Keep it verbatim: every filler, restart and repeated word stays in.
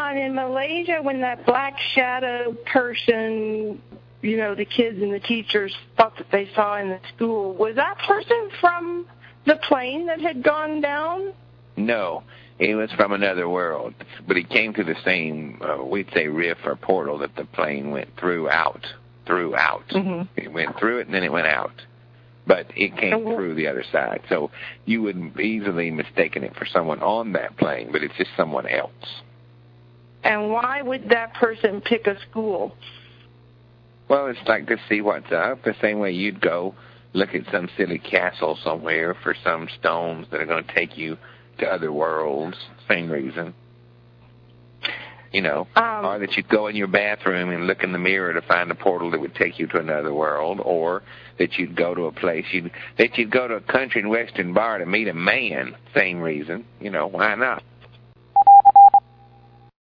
Ron, in Malaysia, when that black shadow person, you know, the kids and the teachers thought that they saw in the school, was that person from the plane that had gone down? No, he was from another world, but he came to the same, uh, we'd say, rift or portal that the plane went through out, through out. Mm-hmm. It went through it and then it went out, but it came Mm-hmm. through the other side. So you would easily mistaken it for someone on that plane, but it's just someone else. And why would that person pick a school? Well, it's like to see what's up, the same way you'd go look at some silly castle somewhere for some stones that are going to take you to other worlds, same reason. You know, um, or that you'd go in your bathroom and look in the mirror to find a portal that would take you to another world, or that you'd go to a place, you'd, that you'd go to a country and western bar to meet a man, same reason. You know, why not?